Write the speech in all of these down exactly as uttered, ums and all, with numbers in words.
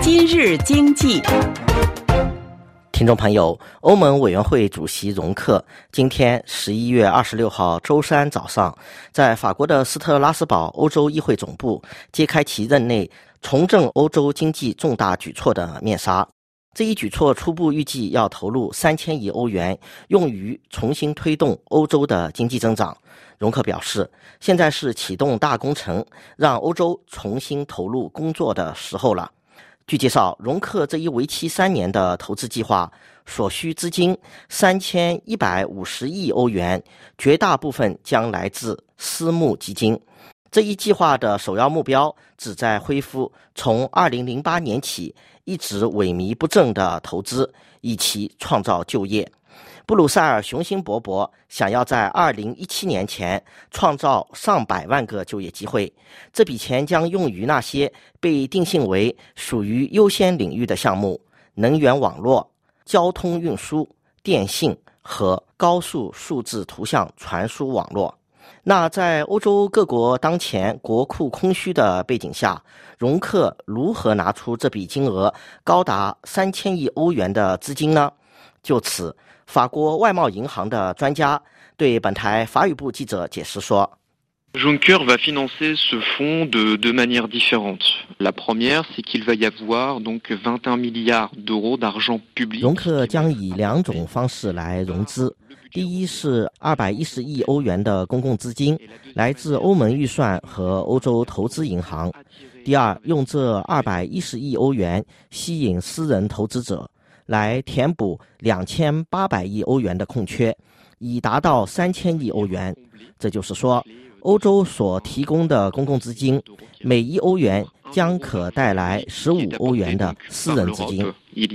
今日经济， 听众朋友，欧盟委员会主席容克今天十一月二十六号周三早上，在法国的斯特拉斯堡欧洲议会总部揭开其任内重振欧洲经济重大举措的面纱。这一举措初步预计要投入三千亿欧元，用于重新推动欧洲的经济增长。容克表示，现在是启动大工程，让欧洲重新投入工作的时候了。据介绍，容克这一为期三年的投资计划所需资金三千一百五十亿欧元，绝大部分将来自私募基金。这一计划的首要目标旨在恢复从二零零八年起一直萎靡不振的投资，以其创造就业。布鲁塞尔雄心勃勃，想要在二零一七年前创造上百万个就业机会。这笔钱将用于那些被定性为属于优先领域的项目：能源网络、交通运输、电信和高速数字图像传输网络。那在欧洲各国当前国库空虚的背景下，容克如何拿出这笔金额高达三千亿欧元的资金呢？就此，法国外贸银行的专家对本台法语部记者解释说， Juncker va financer ce fonds de deux manières différentes. La première, c'est qu'il va y avoir donc vingt et un milliards d'euros d'argent public. 容克将以两种方式来融资。第一是二百一十亿欧元的公共资金，来自欧盟预算和欧洲投资银行。第二，用这二百一十亿欧元吸引私人投资者，来填补两千八百亿欧元的空缺，以达到三千亿欧元。这就是说，欧洲所提供的公共资金，每一欧元将可带来十五欧元的私人资金。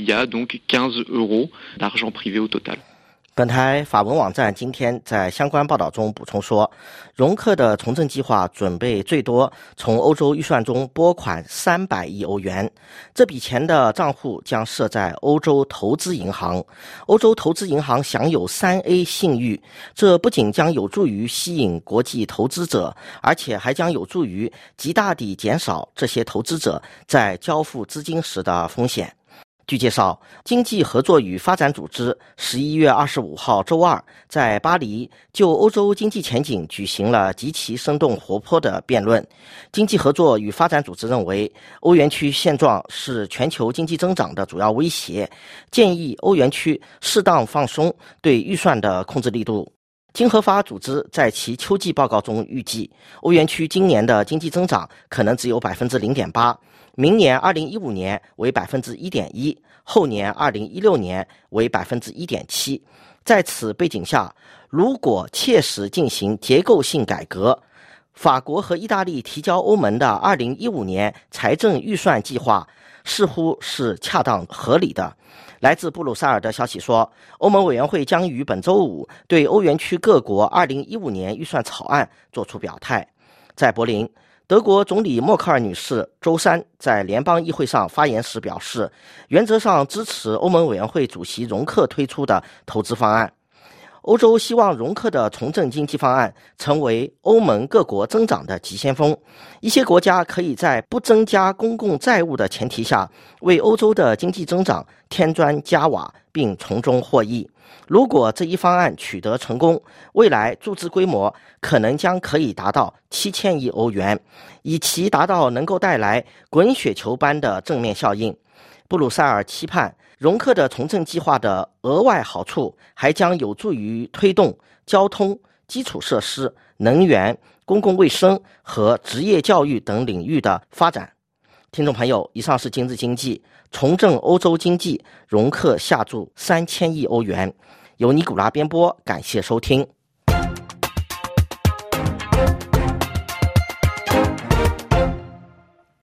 本台法文网站今天在相关报道中补充说，容克的重振计划准备最多从欧洲预算中拨款三百亿欧元，这笔钱的账户将设在欧洲投资银行。欧洲投资银行享有 三 A 信誉，这不仅将有助于吸引国际投资者，而且还将有助于极大地减少这些投资者在交付资金时的风险。据介绍，经济合作与发展组织十一月二十五号周二在巴黎就欧洲经济前景举行了极其生动活泼的辩论。经济合作与发展组织认为，欧元区现状是全球经济增长的主要威胁，建议欧元区适当放松对预算的控制力度。经合发组织在其秋季报告中预计，欧元区今年的经济增长可能只有 百分之零点八， 明年二零一五年为 百分之一点一， 后年二零一六年为 百分之一点七。 在此背景下，如果切实进行结构性改革，法国和意大利提交欧盟的二零一五年财政预算计划似乎是恰当合理的。来自布鲁塞尔的消息说，欧盟委员会将于本周五对欧元区各国二零一五年预算草案作出表态。在柏林，德国总理默克尔女士周三在联邦议会上发言时表示，原则上支持欧盟委员会主席容克推出的投资方案。欧洲希望容克的重振经济方案成为欧盟各国增长的急先锋。一些国家可以在不增加公共债务的前提下，为欧洲的经济增长添砖加瓦，并从中获益。如果这一方案取得成功，未来注资规模可能将可以达到七千亿欧元，以其达到能够带来滚雪球般的正面效应。布鲁塞尔期盼容克的重振计划的额外好处还将有助于推动交通、基础设施、能源、公共卫生和职业教育等领域的发展。听众朋友，以上是今日经济，重振欧洲经济，容克下注三千亿欧元。由尼古拉编播，感谢收听。